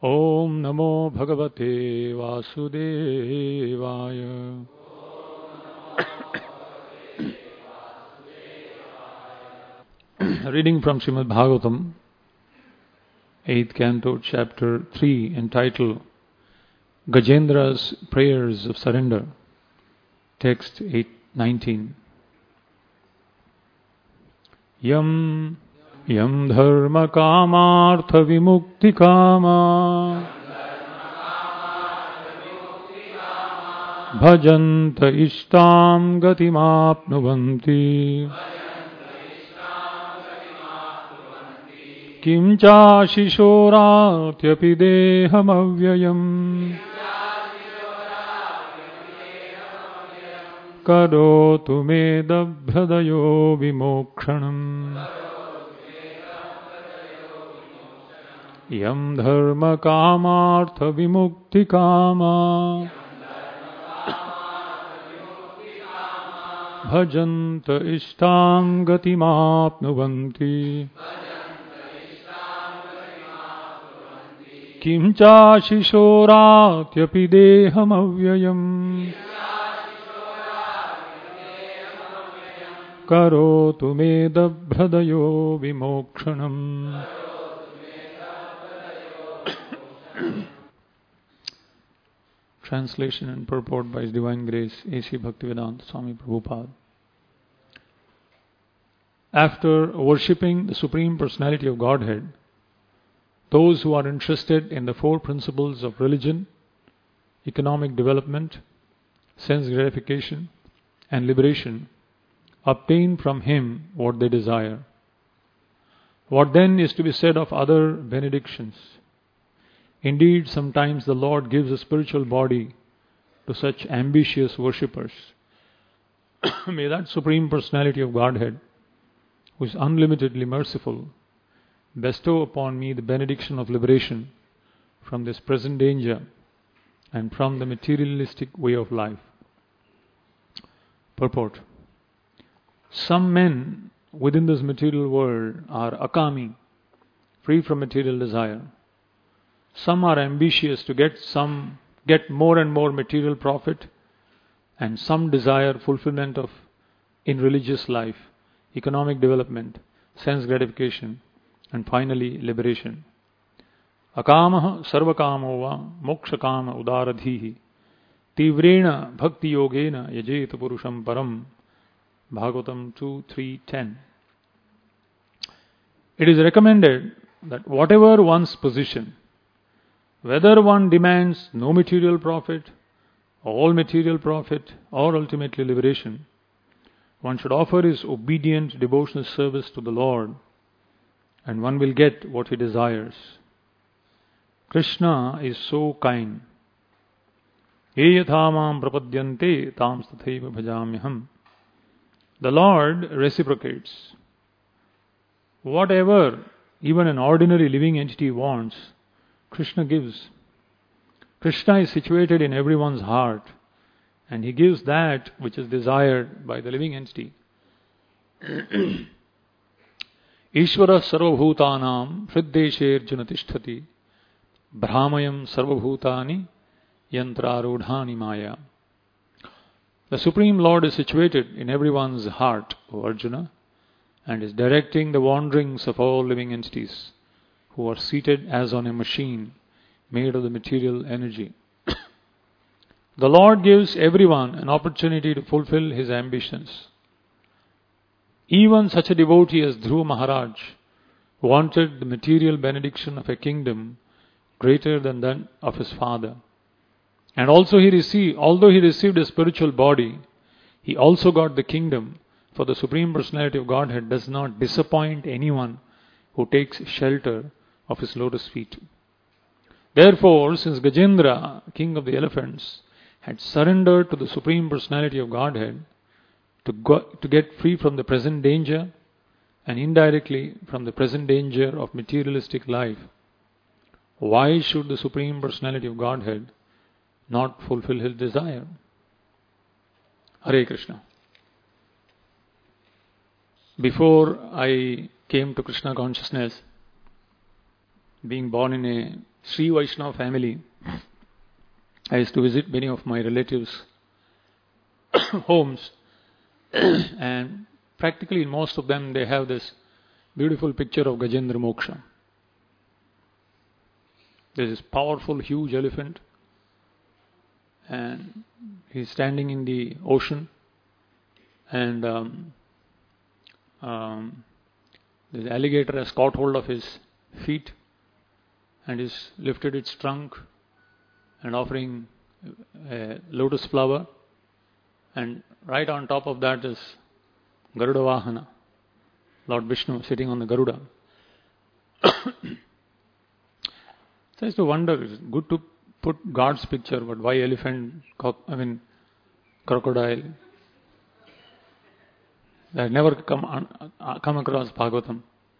Om Namo Bhagavate Vasudevaya. Reading from Srimad Bhagavatam, 8th Canto, Chapter 3, entitled Gajendra's Prayers of Surrender. Text 8:19. Yam dharma kamartha vimukti kama bhajanta ishtam gatimapnuvanti kim cha shishoratyapi deham avyayam karotu me dabhradayo vimokshanam. Yam dharma kamartha vimukti kama bhajanta ishtam gatimapnuvanti kim cha shishoratyapi deham avyayam karotu me dabhradayo vimokshanam. Translation and purport by His Divine Grace A.C. Bhaktivedanta Swami Prabhupada. After worshipping the Supreme Personality of Godhead, those who are interested in the four principles of religion, economic development, sense gratification, and liberation obtain from Him what they desire. What then is to be said of other benedictions? Indeed, sometimes the Lord gives a spiritual body to such ambitious worshippers. May that Supreme Personality of Godhead, who is unlimitedly merciful, bestow upon me the benediction of liberation from this present danger and from the materialistic way of life. Purport. Some men within this material world are akami, free from material desire. Some are ambitious to get more and more material profit, and some desire fulfillment of in religious life, economic development, sense gratification, and finally liberation. Akamaha sarvakamo va mokshakama udaradhihi tivrena bhakti yogena yajeta purusham param. Bhagavatam 2:3-10. It is recommended that whatever one's position, whether one demands no material profit, all material profit, or ultimately liberation, one should offer his obedient devotional service to the Lord, and one will get what he desires. Krishna is so kind. Ye yathamam prapadyante tam tathaiva bhajamyaham. The Lord reciprocates. Whatever even an ordinary living entity wants, Krishna gives. Krishna is situated in everyone's heart, and He gives that which is desired by the living entity. Ishvara sarvabhutanam hriddesher junatisthati brahmayam sarvabhutani yantrarudhani maya. The Supreme Lord is situated in everyone's heart, O Arjuna, and is directing the wanderings of all living entities, who are seated as on a machine made of the material energy. The Lord gives everyone an opportunity to fulfill his ambitions. Even such a devotee as Dhruva Maharaj wanted the material benediction of a kingdom greater than that of his father. And also although he received a spiritual body, he also got the kingdom, for the Supreme Personality of Godhead does not disappoint anyone who takes shelter of his lotus feet. Therefore, since Gajendra, king of the elephants, had surrendered to the Supreme Personality of Godhead to get free from the present danger and indirectly from the present danger of materialistic life, why should the Supreme Personality of Godhead not fulfill his desire? Hare Krishna. Before I came to Krishna consciousness, being born in a Sri Vaishnava family. I used to visit many of my relatives' homes, and practically in most of them they have this beautiful picture of Gajendra Moksha. There's this powerful, huge elephant, and he's standing in the ocean, and the alligator has caught hold of his feet and is lifted its trunk and offering a lotus flower, and right on top of that is Garuda Vahana, Lord Vishnu sitting on the Garuda. So I used to wonder, it's good to put God's picture, but why elephant, crocodile? I had never come across Bhagavatam.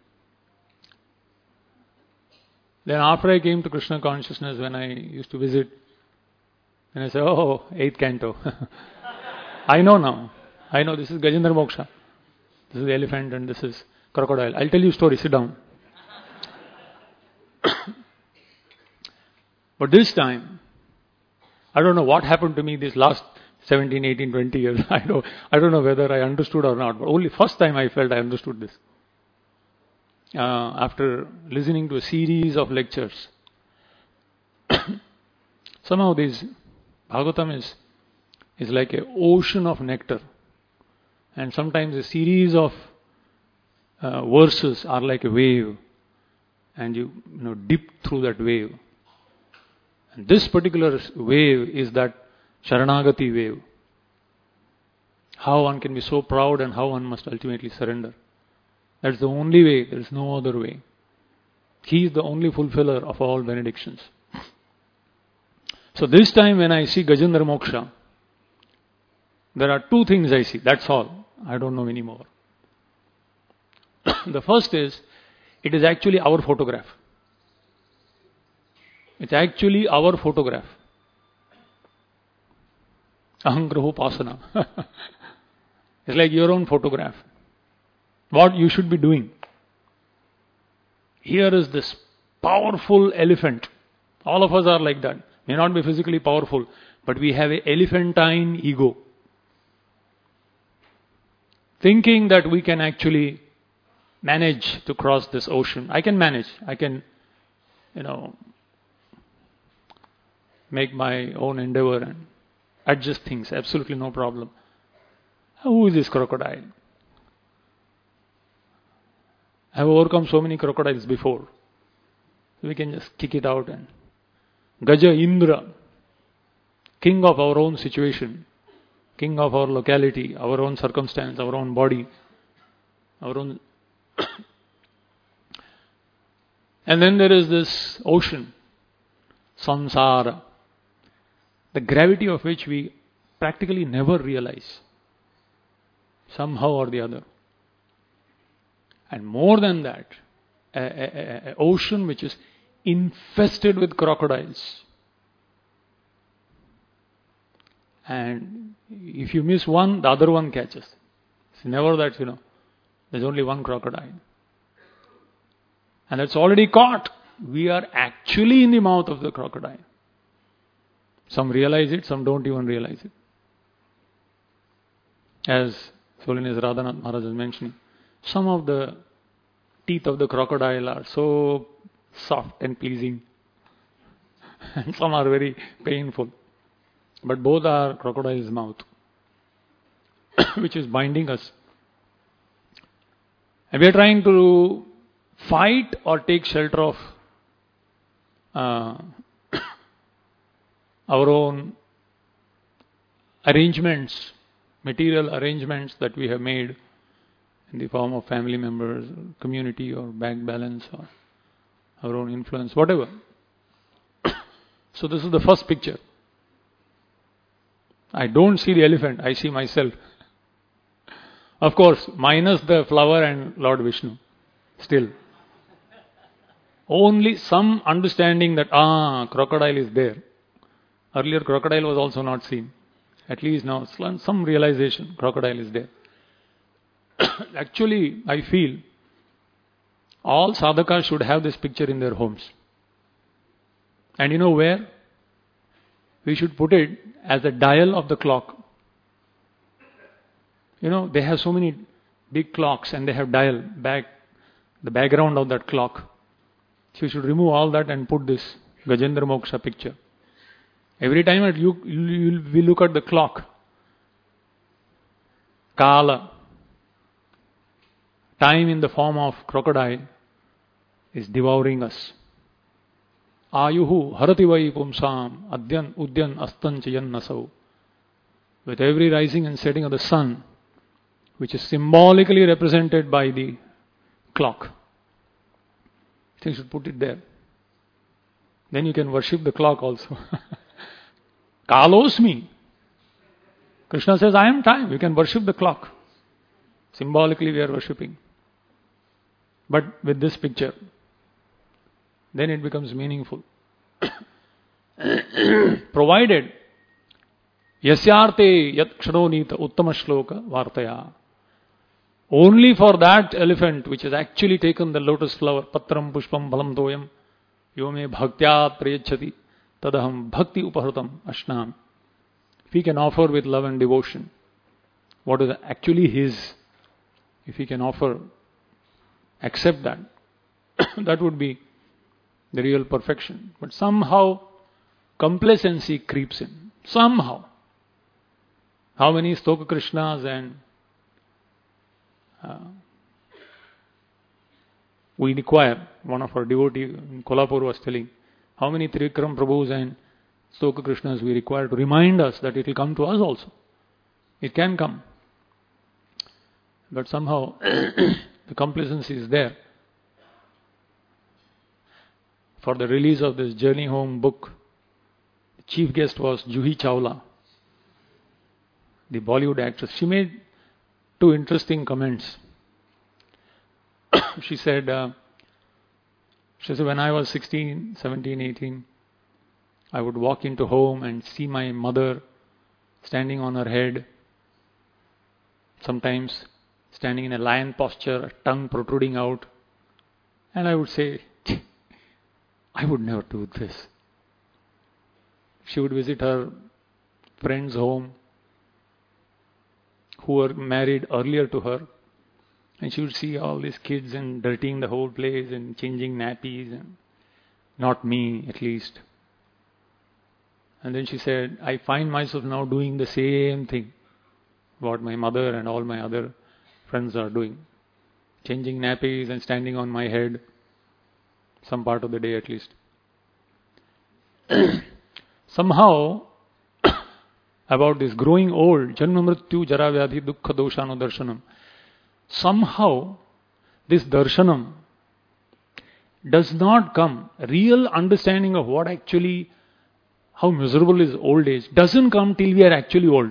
Then after I came to Krishna consciousness, when I used to visit, and I said, oh, 8th canto. I know now. I know this is Gajendra Moksha. This is the elephant and this is crocodile. I'll tell you a story, sit down. But this time, I don't know what happened to me these last 17, 18, 20 years. I don't know whether I understood or not, but only first time I felt I understood this. After listening to a series of lectures. Somehow this Bhagavatam is like an ocean of nectar. And sometimes a series of verses are like a wave. And you dip through that wave. And this particular wave is that Sharanagati wave. How one can be so proud and how one must ultimately surrender. That's the only way, there is no other way. He is the only fulfiller of all benedictions. So this time when I see Gajendra Moksha, there are two things I see, that's all. I don't know anymore. The first is, it is actually our photograph. It's actually our photograph. Ahangraho Pasana. It's like your own photograph. What you should be doing. Here is this powerful elephant. All of us are like that. May not be physically powerful, but we have an elephantine ego. Thinking that we can actually manage to cross this ocean. I can manage. I can, make my own endeavor and adjust things. Absolutely no problem. Who is this crocodile? I have overcome so many crocodiles before. So we can just kick it out and Gaja Indra, king of our own situation, king of our locality, our own circumstance, our own body, our own. And then there is this ocean, samsara, the gravity of which we practically never realize, somehow or the other. And more than that, an ocean which is infested with crocodiles. And if you miss one, the other one catches. It's never that, there's only one crocodile. And that's already caught. We are actually in the mouth of the crocodile. Some realize it, some don't even realize it. As Holiness Radhanath Maharaj is mentioning, some of the teeth of the crocodile are so soft and pleasing, and some are very painful. But both are crocodile's mouth, which is binding us. And we are trying to fight or take shelter of our own arrangements, material arrangements that we have made in the form of family members, or community, or bank balance, or our own influence, whatever. So this is the first picture. I don't see the elephant, I see myself. Of course, minus the flower and Lord Vishnu. Still. Only some understanding that, crocodile is there. Earlier crocodile was also not seen. At least now some realization, crocodile is there. Actually, I feel all sadhakas should have this picture in their homes. And you know where? We should put it as the dial of the clock. You know, they have so many big clocks and they have dial back, the background of that clock. So you should remove all that and put this Gajendra Moksha picture. Every time we look at the clock, Kala, time in the form of crocodile, is devouring us. Ayuhu harati vai pumsam adyan udyan astanchayan nasau. With every rising and setting of the sun, which is symbolically represented by the clock. So you should put it there. Then you can worship the clock also. Kalosmi. Krishna says, I am time. You can worship the clock. Symbolically we are worshipping. But with this picture, then it becomes meaningful. Provided yasyarte yat kshanonita uttama shloka vartaya. Only for that elephant which has actually taken the lotus flower, patram pushpam balam doyam, yome bhaktya prayachati, tadaham bhakti upahratam ashnam. If he can offer with love and devotion what is actually his, if he can offer, accept that, that would be the real perfection. But somehow complacency creeps in. Somehow. How many Stoka Krishnas and we require, one of our devotees in Kolhapur was telling, how many Trikram Prabhus and Stoka Krishnas we require to remind us that it will come to us also. It can come. But somehow the complacency is there. For the release of this Journey Home book, the chief guest was Juhi Chawla, the Bollywood actress. She made two interesting comments. She said, when I was 16, 17, 18, I would walk into home and see my mother standing on her head, sometimes standing in a lion posture, tongue protruding out. And I would say, I would never do this. She would visit her friend's home who were married earlier to her, and she would see all these kids and dirtying the whole place and changing nappies, and not me at least. And then she said, I find myself now doing the same thing what my mother and all my other friends are doing. Changing nappies and standing on my head some part of the day at least. Somehow, about this growing old, Janma Mrityu Jara Vyadhi Dukkha Doshano Darshanam, somehow this darshanam does not come, real understanding of what actually, how miserable is old age, doesn't come till we are actually old.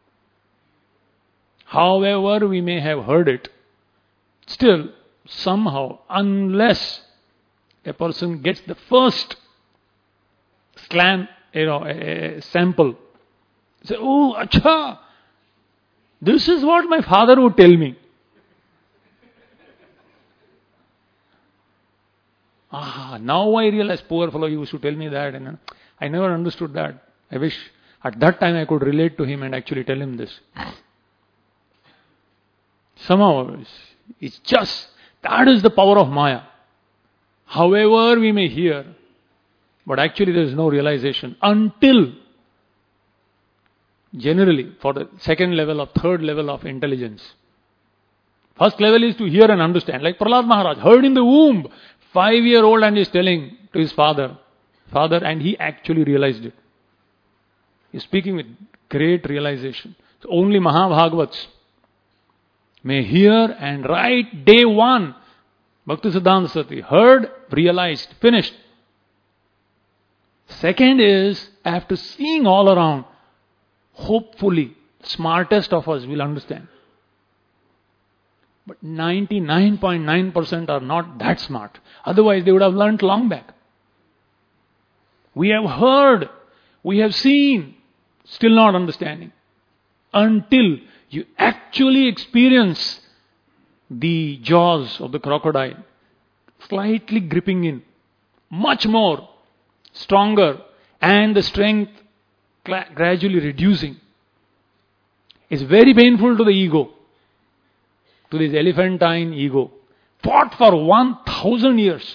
However we may have heard it, still somehow, unless a person gets the first a sample, say, oh, acha, this is what my father would tell me. Now I realize, poor fellow, he used to tell me that, and I never understood that. I wish at that time I could relate to him and actually tell him this. Somehow, it's just, that is the power of Maya. However we may hear, but actually there is no realization until, generally, for the second level or third level of intelligence. First level is to hear and understand. Like Prahlad Maharaj, heard in the womb, 5-year-old, and is telling to his father, and he actually realized it. He's speaking with great realization. So only Mahabhagavats may hear and write day one. Bhaktisiddhanta Saraswati heard, realized, finished. Second is, after seeing all around, hopefully, smartest of us will understand. But 99.9% are not that smart. Otherwise, they would have learnt long back. We have heard, we have seen, still not understanding. Until you actually experience the jaws of the crocodile, slightly gripping in, much more, stronger and the strength gradually reducing. It's very painful to the ego, to this elephantine ego. Fought for 1,000 years.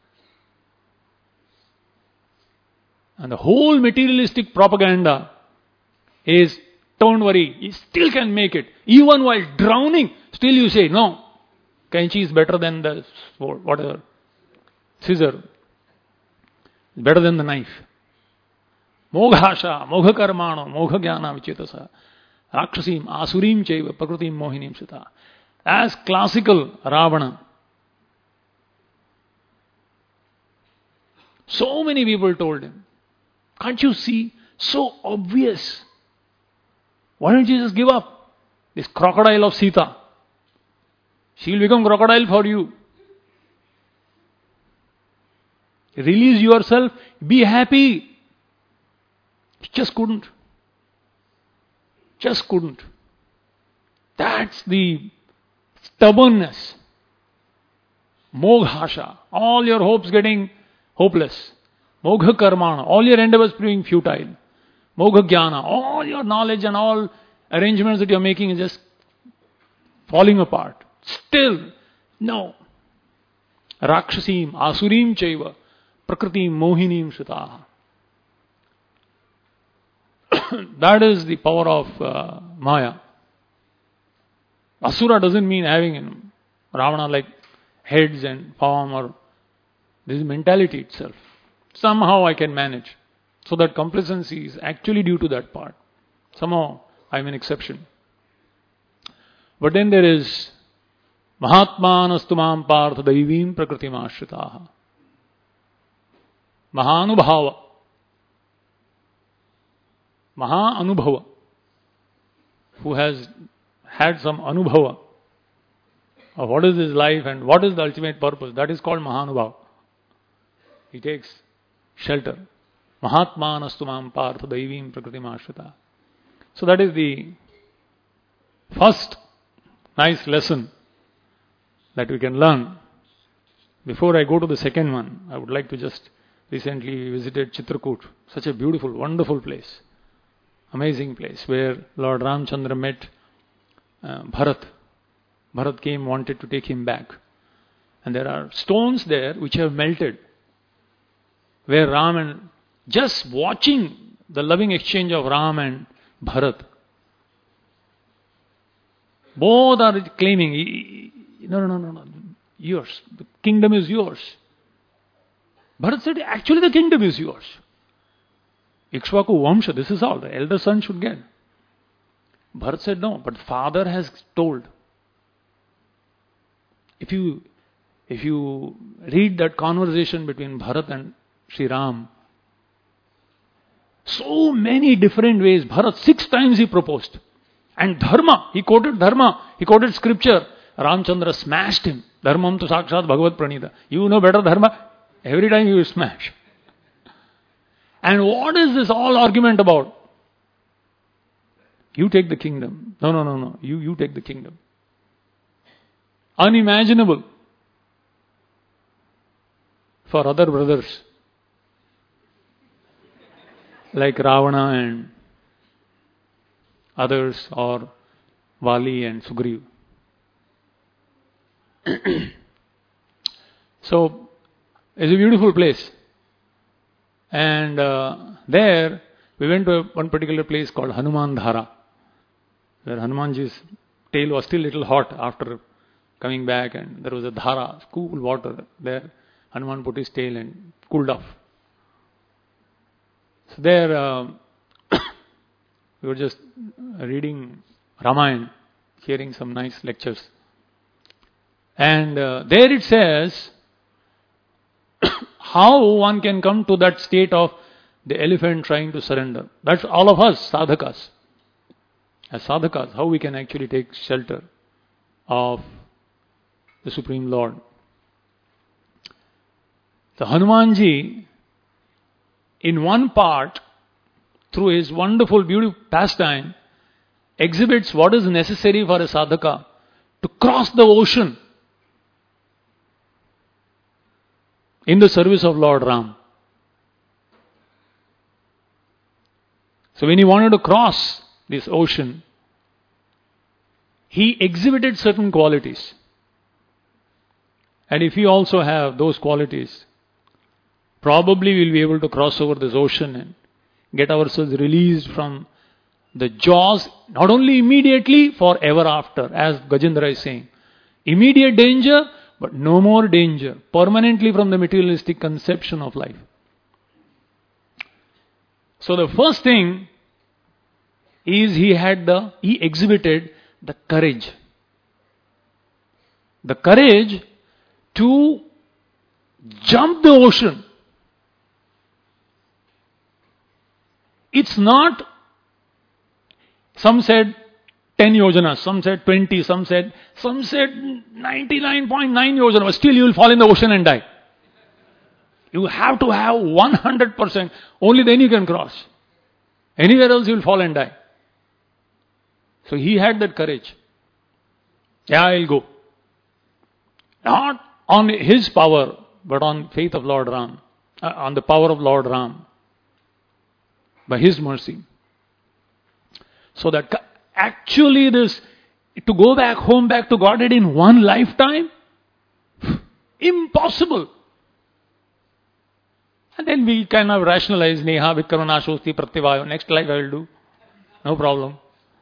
And the whole materialistic propaganda is, don't worry, you still can make it. Even while drowning, still you say, no, Kenchi is better than the whatever, scissor. Better than the knife. Moghasha, moghakarmano, moghajnana vichetasa, rakshasim, asurim chaiva, prakritim mohinim sita. As classical Ravana. So many people told him, can't you see? So obvious. Why don't you just give up? This crocodile of Sita. She'll become crocodile for you. Release yourself. Be happy. Just couldn't. Just couldn't. That's the stubbornness. Moghasha. All your hopes getting hopeless. Mogha karmana. All your endeavors proving futile. Mogha jnana. All your knowledge and all arrangements that you're making is just falling apart. Still, no. Rakshasim, asurim chaiva, prakritim mohinim sutaha. That is the power of Maya. Asura doesn't mean having Ravana like heads and form, or this is mentality itself. Somehow I can manage. So that complacency is actually due to that part. Somehow I am an exception. But then there is Mahatmanastumam partha daivim prakritim ashritaha. Mahanubhava. Maha-anubhava. Who has had some anubhava of what is his life and what is the ultimate purpose. That is called Mahanubhava. He takes shelter. Mahatmanastumam partha daivim prakritim ashritaha. So that is the first nice lesson that we can learn. Before I go to the second one, I would like to just recently visited Chitrakoot. Such a beautiful, wonderful place. Amazing place where Lord Ramchandra met Bharat. Bharat came, wanted to take him back. And there are stones there which have melted. Where Ram and, just watching the loving exchange of Ram and Bharat, both are claiming, no, yours. The kingdom is yours. Bharat said, actually the kingdom is yours. Ikshvaku Vamsha, this is all. The elder son should get. Bharat said, no, but father has told. If you read that conversation between Bharat and Sri Ram, so many different ways. Bharat 6 times he proposed. And Dharma, he quoted scripture. Ramchandra smashed him. Dharmam tu sakshat bhagavat pranita. You know better Dharma. Every time you smash. And what is this all argument about? You take the kingdom. No. You take the kingdom. Unimaginable for other brothers like Ravana and others, or Vali and Sugriv. So, it's a beautiful place. And there, we went to one particular place called Hanuman Dhara, where Hanumanji's tail was still a little hot after coming back, and there was a dhara, cool water there. Hanuman put his tail and cooled off. So there, we were just reading Ramayana, hearing some nice lectures. And there it says how one can come to that state of the elephant trying to surrender. That's all of us, sadhakas. As sadhakas, how we can actually take shelter of the Supreme Lord. So Hanumanji, in one part, through his wonderful, beautiful pastime, exhibits what is necessary for a sadhaka to cross the ocean in the service of Lord Ram. So when he wanted to cross this ocean, he exhibited certain qualities. And if we also have those qualities, probably we'll be able to cross over this ocean and get ourselves released from the jaws, not only immediately, forever after, as Gajendra is saying. Immediate danger, but no more danger, permanently from the materialistic conception of life. So the first thing is he exhibited the courage. The courage to jump the ocean. It's not, some said 10 yojanas, some said 20, some said 99.9 yojanas, but still you will fall in the ocean and die. You have to have 100%, only then you can cross. Anywhere else you will fall and die. So he had that courage. Yeah, I'll go. Not on his power, but on faith of Lord Ram, on the power of Lord Ram, by his mercy. So that actually this, to go back home, back to Godhead in one lifetime, impossible. And then we kind of rationalize, Neha, Vikrama, Nashosti, Pratyavayo, next life I will do. No problem.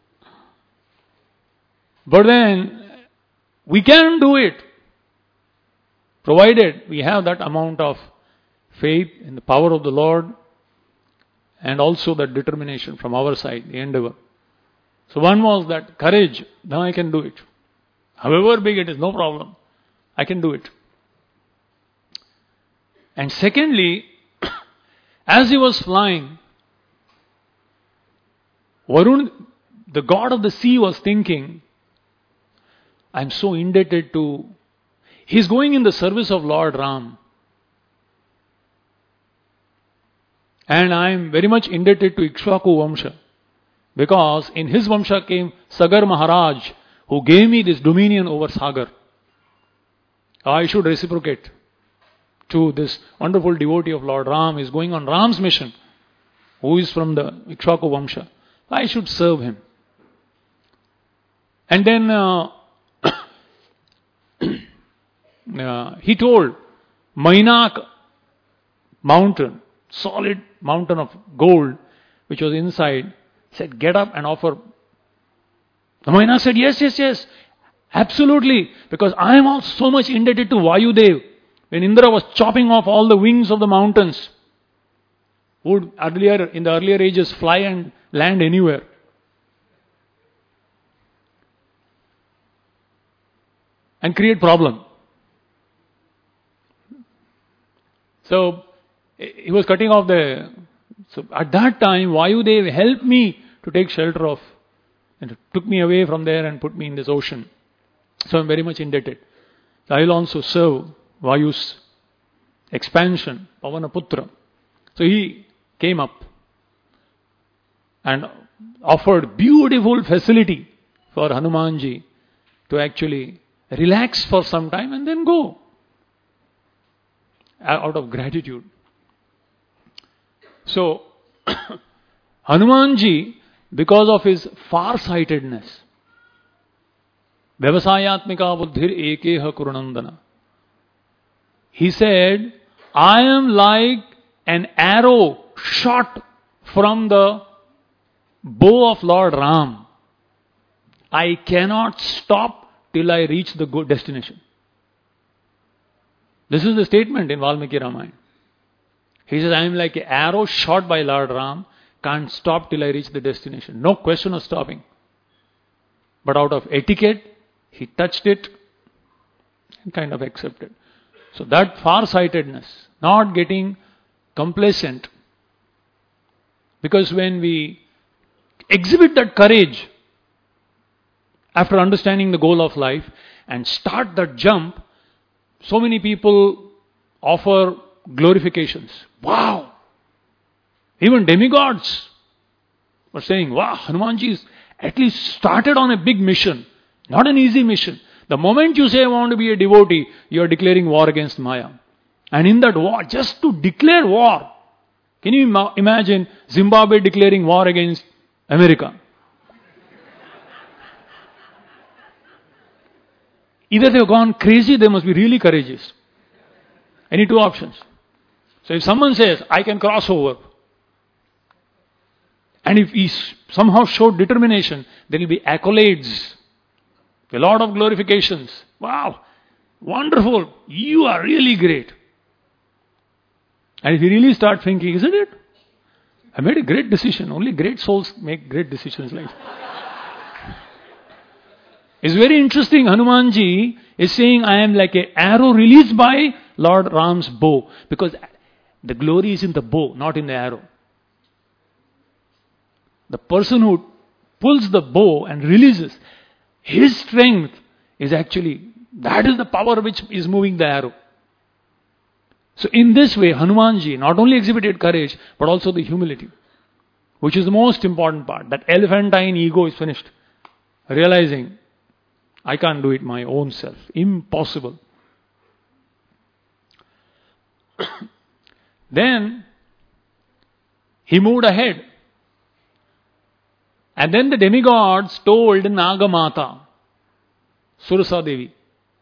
But then, we can do it, provided we have that amount of faith in the power of the Lord, and also that determination from our side, the endeavor. So one was that courage, now I can do it. However big it is, no problem. I can do it. And secondly, as he was flying, Varun, the god of the sea, was thinking, I'm so indebted to, he's going in the service of Lord Ram. And I'm very much indebted to Ikshvaku Vamsha. Because in his Vamsha came Sagar Maharaj, who gave me this dominion over Sagar. I should reciprocate to this wonderful devotee of Lord Ram. Is going on Ram's mission, who is from the Ikshvaku Vamsha. I should serve him. And then he told Mainak mountain, solid mountain of gold, which was inside, said, get up and offer. The Mainak said, yes, absolutely, because I am also so much indebted to Vayudev. When Indra was chopping off all the wings of the mountains, would earlier, in the earlier ages, fly and land anywhere. And create problem. So, he was cutting off so at that time, Vayudev helped me to take shelter of, and took me away from there and put me in this ocean. So I'm very much indebted. I will also serve Vayu's expansion, Pavanaputra. So he came up and offered beautiful facility for Hanumanji to actually relax for some time and then go out of gratitude. So Hanumanji, because of his far-sightedness, Vyavasayatmika buddhir ekeha kurunandana, he said, I am like an arrow shot from the bow of Lord Ram. I cannot stop till I reach the good destination. This is the statement in Valmiki Ramayana. He says, I am like an arrow shot by Lord Ram, can't stop till I reach the destination. No question of stopping. But out of etiquette, he touched it and kind of accepted. So that far-sightedness, not getting complacent. Because when we exhibit that courage, after understanding the goal of life, and start that jump, so many people offer glorifications. Wow! Even demigods were saying, wow, Hanumanji is at least started on a big mission. Not an easy mission. The moment you say I want to be a devotee, you are declaring war against Maya. And in that war, just to declare war, Can you imagine Zimbabwe declaring war against America? Either they've gone crazy, they must be really courageous. Any two options. So if someone says, I can cross over, and if he somehow showed determination, there will be accolades, a lot of glorifications. Wow, wonderful, you are really great. And if you really start thinking, isn't it? I made a great decision. Only great souls make great decisions like that. It's very interesting. Hanumanji is saying, I am like an arrow released by Lord Ram's bow. Because the glory is in the bow, not in the arrow. The person who pulls the bow and releases, his strength is actually, that is the power which is moving the arrow. So in this way, Hanumanji not only exhibited courage, but also the humility, which is the most important part. That elephantine ego is finished. Realizing, I can't do it my own self. Impossible. Then, he moved ahead. And then the demigods told Nagamata, Surasa Devi.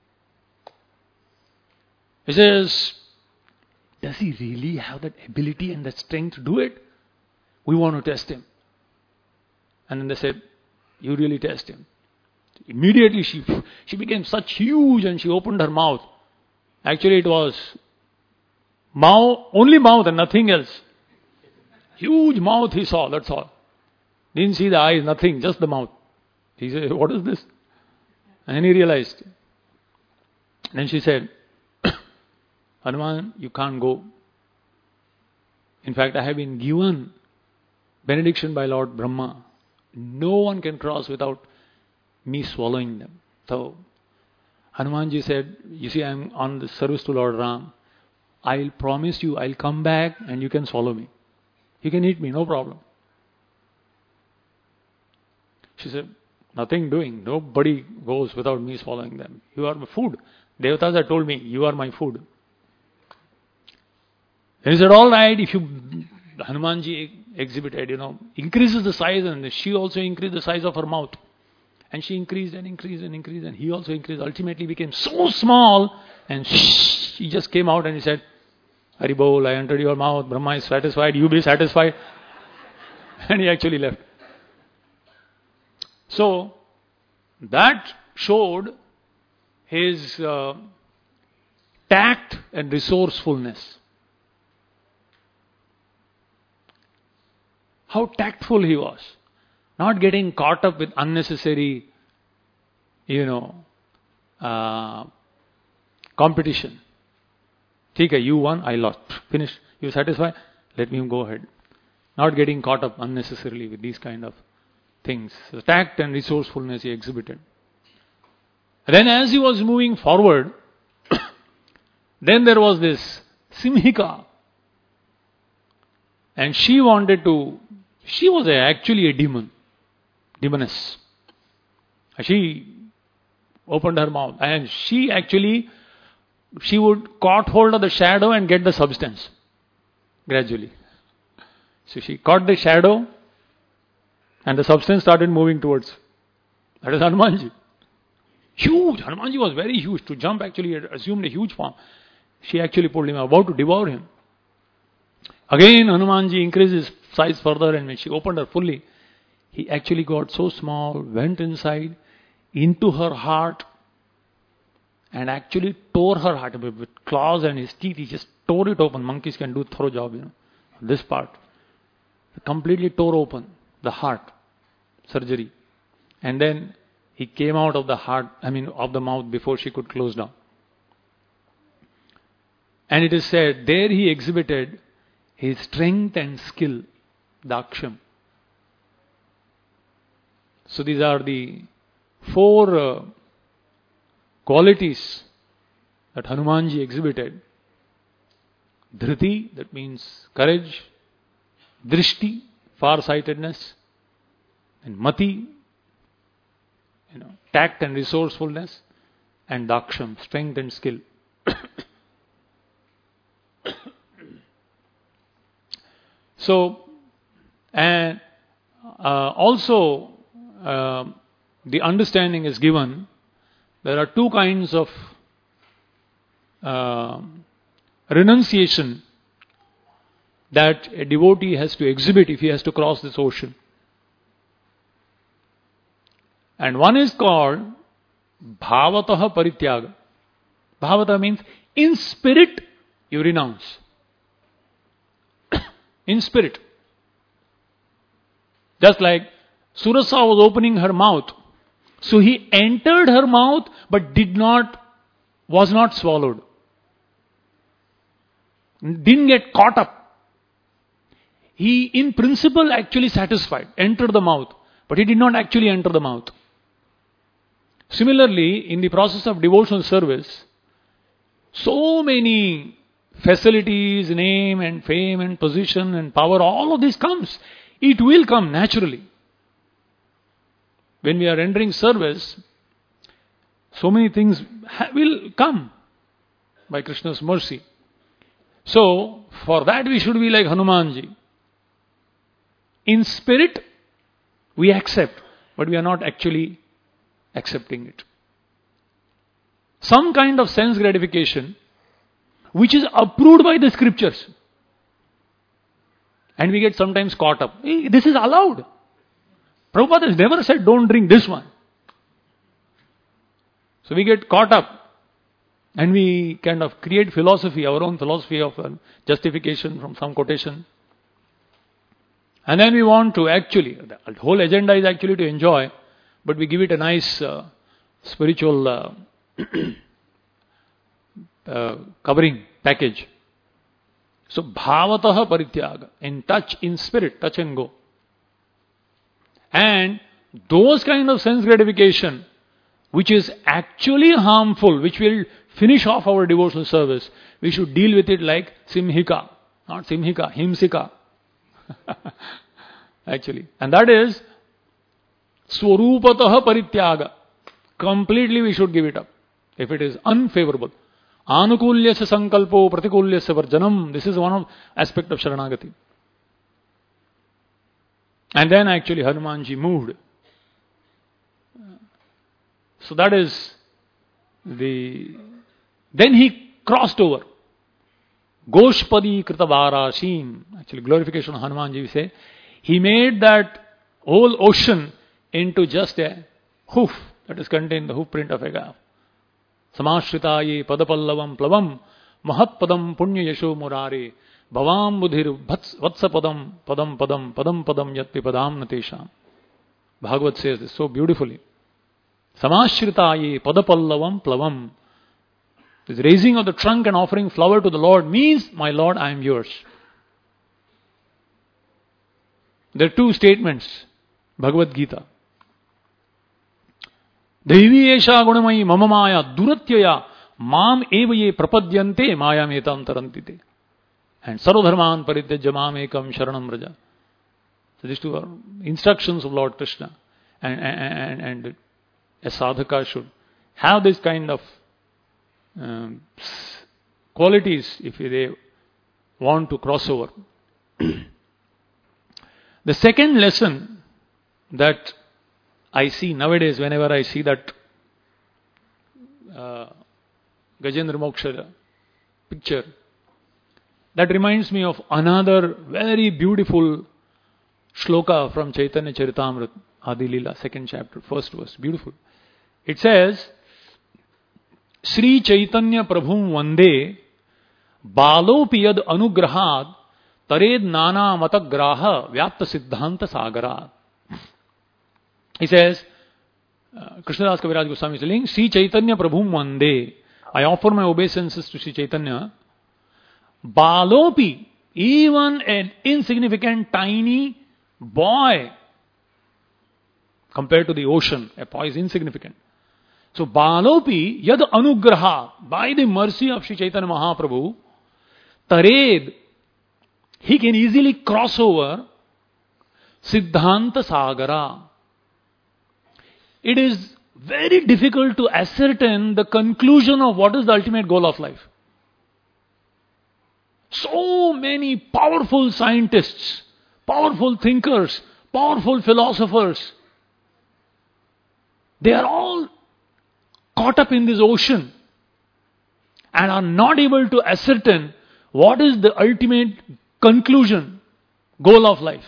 He says, does he really have that ability and that strength to do it? We want to test him. And then they said, you really test him. Immediately she became such huge and she opened her mouth. Actually it was only mouth and nothing else. Huge mouth he saw, that's all. Didn't see the eyes, nothing, just the mouth. He said, what is this? And then he realized. Then she said, Hanuman, you can't go. In fact, I have been given benediction by Lord Brahma. No one can cross without me swallowing them. So, Hanumanji said, you see, I am on the service to Lord Ram. I'll promise you, I'll come back and you can swallow me. You can eat me, no problem. She said, nothing doing. Nobody goes without me swallowing them. You are my food. Devatas had told me, you are my food. Then he said, all right, if you, Hanumanji exhibited, increases the size, and she also increased the size of her mouth. And she increased and increased and increased, and he also increased. Ultimately became so small, and he just came out and he said, Hari Bol, I entered your mouth, Brahma is satisfied, you be satisfied. And he actually left. So, that showed his tact and resourcefulness. How tactful he was. Not getting caught up with unnecessary, competition. Okay, you won, I lost. Finish. You satisfied? Let me go ahead. Not getting caught up unnecessarily with these kind of things. So tact and resourcefulness he exhibited. Then as he was moving forward, then there was this Simhika. And she was actually a demoness. She opened her mouth and she would caught hold of the shadow and get the substance gradually. So she caught the shadow and the substance started moving towards. That is Hanumanji. Huge. Hanumanji was very huge. To jump actually had assumed a huge form. She actually pulled him, about to devour him. Again Hanumanji increased his size further, and when she opened her fully, he actually got so small, went inside into her heart and actually tore her heart with claws and his teeth. He just tore it open. Monkeys can do a thorough job, this part. Completely tore open the heart, surgery. And then he came out of the heart, of the mouth before she could close down. And it is said, there he exhibited his strength and skill, Daksham. So these are the 4 qualities that Hanumanji exhibited. Dhriti, that means courage. Drishti, far-sightedness. And Mati, tact and resourcefulness. And Daksham, strength and skill. So, and also the understanding is given, there are two kinds of renunciation that a devotee has to exhibit if he has to cross this ocean. And one is called bhavataha parityaga. Bhavataha means in spirit you renounce. In spirit. Just like Surasa was opening her mouth. So he entered her mouth but was not swallowed. Didn't get caught up. He in principle actually satisfied, entered the mouth, but he did not actually enter the mouth. Similarly, in the process of devotional service, so many facilities, name and fame and position and power, all of this comes. It will come naturally. When we are rendering service, so many things will come by Krishna's mercy. So, for that we should be like Hanumanji. In spirit, we accept, but we are not actually accepting it. Some kind of sense gratification, which is approved by the scriptures. And we get sometimes caught up. Hey, this is allowed. Prabhupada has never said don't drink this one. So we get caught up. And we kind of create philosophy, our own philosophy of justification from some quotation. And then we want to actually, the whole agenda is actually to enjoy, but we give it a nice spiritual covering package. So bhavataha parityaga, in touch, in spirit, touch and go. And those kind of sense gratification, which is actually harmful, which will finish off our devotional service, we should deal with it like simhika, not simhika, himsika. Actually. And that is swarupataha parityaga. Completely we should give it up if it is unfavorable. Anukulyasya sankalpo pratikulyasya varjanam. This is one of aspect of Sharanagati. And then actually Hanumanji moved. So that is then he crossed over. Goshpadi kritavarashim. Actually glorification of Hanumanji we say. He made that whole ocean into just a hoof that is contained in the hoof print of a calf. Samashritaye padapallavam plavam mahatpadam punya yasho murare bhavam budhir vatsapadam padam padam padam padam yat pipadam natesham. Bhagavad says this so beautifully. Samashritaye padapallavam plavam. This raising of the trunk and offering flower to the Lord means, my Lord, I am yours. There are two statements, Bhagavad Gita. Devi esha gunamayi mama maya duratyaya mam evaye prapadyante maya metam tarantite. And sarvadharman parityajya mam ekam sharanam raja. So these two are instructions of Lord Krishna. And a sadhaka should have this kind of qualities if they want to cross over. The second lesson that I see nowadays whenever I see that Gajendra Moksha picture, that reminds me of another very beautiful shloka from Chaitanya Charitamrita, Adi Leela, second chapter, first verse, beautiful. It says, Sri Chaitanya Prabhum Vande Balopi Yad Anugrahad Tared Nana Matagraha Vyapta Siddhanta Sagara. He says, Krishnadas Kaviraj Goswami is telling, Sri Chaitanya Prabhum Vande. I offer my obeisances to Sri Chaitanya. Balopi, even an insignificant, tiny boy, compared to the ocean, a boy is insignificant. So, Balopi, Yad Anugraha, by the mercy of Sri Chaitanya Mahaprabhu, Tared, he can easily cross over Siddhanta Sagara. It is very difficult to ascertain the conclusion of what is the ultimate goal of life. So many powerful scientists, powerful thinkers, powerful philosophers, they are all caught up in this ocean and are not able to ascertain what is the ultimate conclusion, goal of life.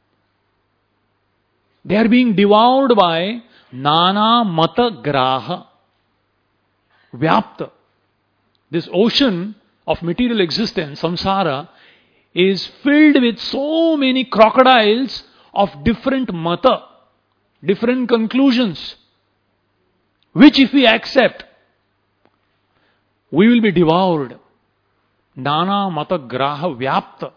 They are being devoured by Nana Mata Graha, Vyapta. This ocean of material existence, samsara, is filled with so many crocodiles of different mata, different conclusions, which if we accept, we will be devoured. Nana Mata Graha Vyapta.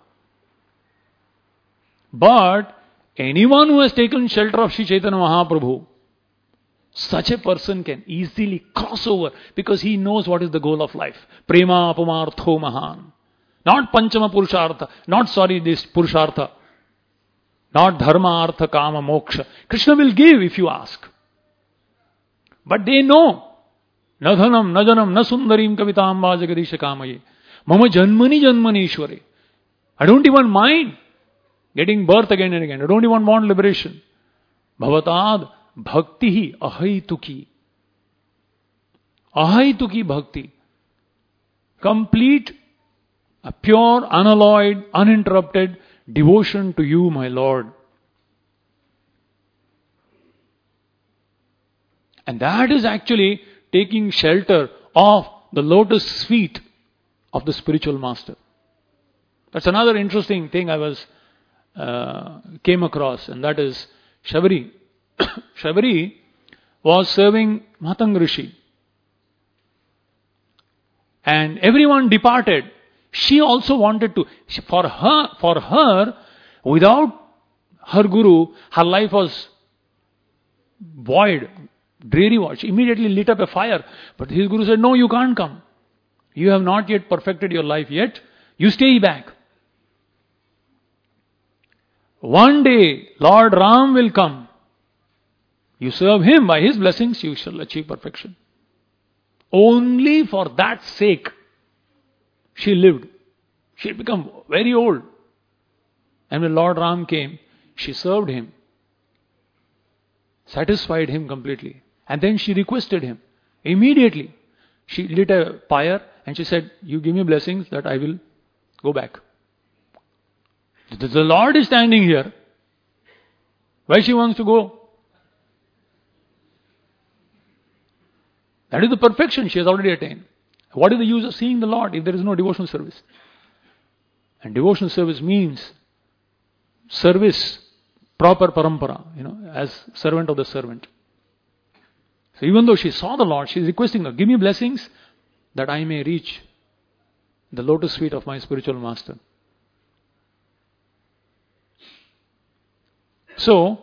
But anyone who has taken shelter of Sri Chaitanya Mahaprabhu, such a person can easily cross over because he knows what is the goal of life. Prema apamartho mahan. Not panchama purushartha. This purushartha. Not dharma, artha, kama, moksha. Krishna will give if you ask. But they know. Na dhanam, na janam, na sundarim kavitam va jagadisha kamaye. Mama janmani janmani ishware. I don't even mind getting birth again and again. I don't even want liberation. Bhavatad bhakti hi ahaituki. Ahaituki bhakti. Complete, a pure, unalloyed, uninterrupted devotion to you, my Lord. And that is actually taking shelter of the lotus feet of the spiritual master. That's another interesting thing I came across, and that is Shabari. Shabari was serving Matang Rishi. And everyone departed. She also wanted to. For her, without her guru, her life was void, dreary. She immediately lit up a fire. But his guru said, no, you can't come. You have not yet perfected your life yet. You stay back. One day, Lord Ram will come. You serve him, by his blessings you shall achieve perfection. Only for that sake she lived. She had become very old. And when Lord Ram came, she served him, satisfied him completely. And then she requested him. Immediately, she lit a fire and she said, you give me blessings that I will go back. The Lord is standing here. Why she wants to go? That is the perfection she has already attained. What is the use of seeing the Lord if there is no devotional service? And devotional service means service, proper parampara, as servant of the servant. So even though she saw the Lord, she is requesting her, give me blessings that I may reach the lotus feet of my spiritual master. So,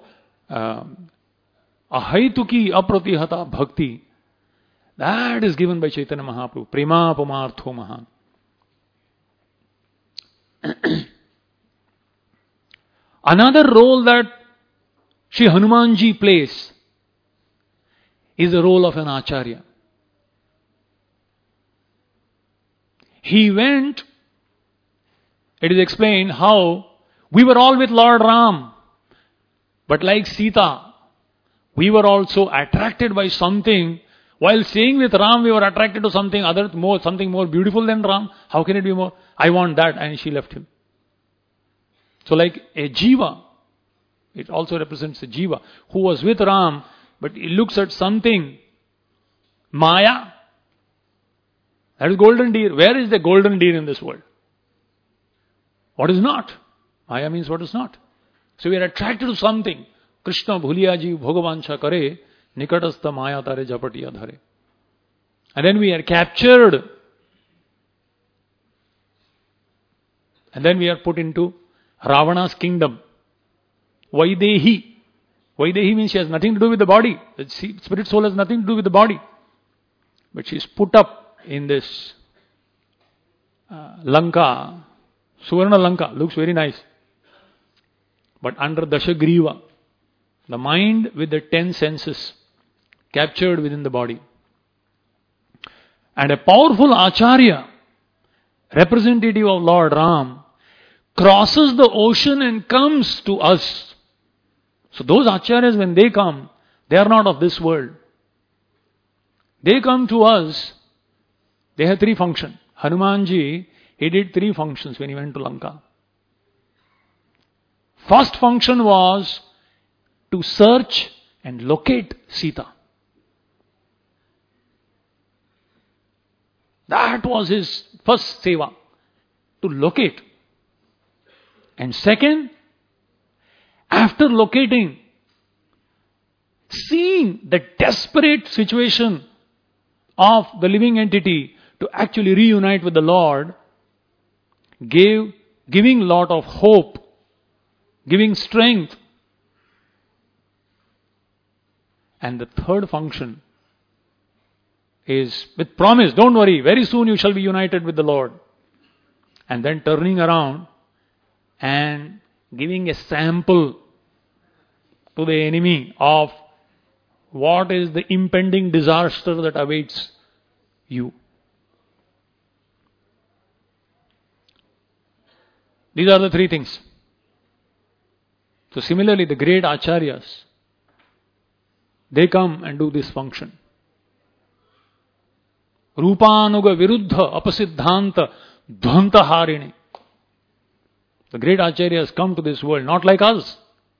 ahaituki apratihata bhakti, that is given by Chaitanya Mahaprabhu. Prema pamartho mahan. Another role that Shri Hanumanji plays is the role of an acharya. He went, it is explained how we were all with Lord Ram, but like Sita, we were also attracted by something. While staying with Ram, we were attracted to something more beautiful than Ram. How can it be more? I want that, and she left him. So like a jiva, it also represents a jiva who was with Ram, but he looks at something, Maya. That is golden deer. Where is the golden deer in this world? What is not? Maya means what is not. So we are attracted to something. Krishna bhuliya ji bhogavancha kare, nikatastha maya tare japatiya dhare. And then we are captured. And then we are put into Ravana's kingdom. Vaidehi. Vaidehi means she has nothing to do with the body. The spirit soul has nothing to do with the body. But she is put up in this Lanka. Suvarna Lanka. Looks very nice. But under Dashagriva, the mind with the 10 senses captured within the body. And a powerful acharya, representative of Lord Ram, crosses the ocean and comes to us. So those acharyas, when they come, they are not of this world. They come to us, they have three functions. Hanumanji, he did three functions when he went to Lanka. First function was to search and locate Sita. That was his first seva, to locate. And second, after locating, seeing the desperate situation of the living entity to actually reunite with the Lord, giving lot of hope, giving strength. And the third function is with promise, don't worry, very soon you shall be united with the Lord. And then turning around and giving a sample to the enemy of what is the impending disaster that awaits you. These are the three things. So similarly, the great acharyas, they come and do this function. Rupanuga viruddha apasiddhanta dhvanta harini. The great acharyas come to this world, not like us,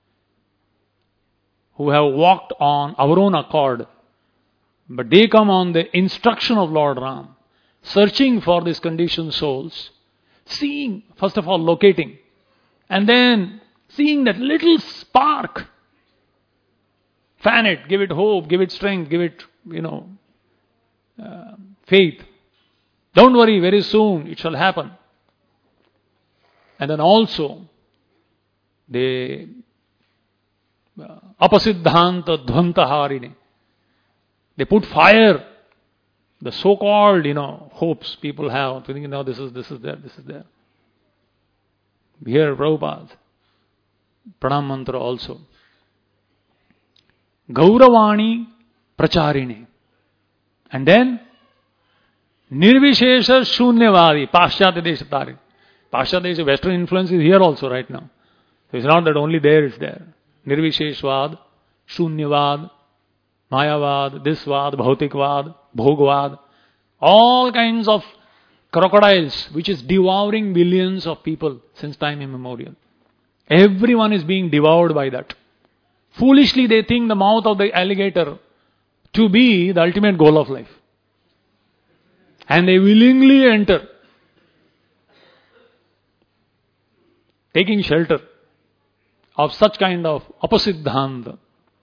who have walked on our own accord, but they come on the instruction of Lord Ram, searching for these conditioned souls, seeing, first of all, locating, and then seeing that little spark, fan it, give it hope, give it strength, give it, faith. Don't worry, very soon it shall happen. And then also, they apasiddhanta dhvanta harini. They put fire, the so-called, hopes people have, thinking, this is there. Here, Prabhupada, Pranam Mantra also. Gauravani Pracharini. And then, Nirvishesha Shunyavadi, Paschatya Deshatari. Paschatya Desha, Western influence is here also right now. So it's not that only there is there. Nirvisheshvad, Shunyavad, Mayavad, Disvad, Bhautikvad, Bhogvad, all kinds of crocodiles which is devouring billions of people since time immemorial. Everyone is being devoured by that. Foolishly they think the mouth of the alligator to be the ultimate goal of life. And they willingly enter, taking shelter of such kind of apasiddhanta.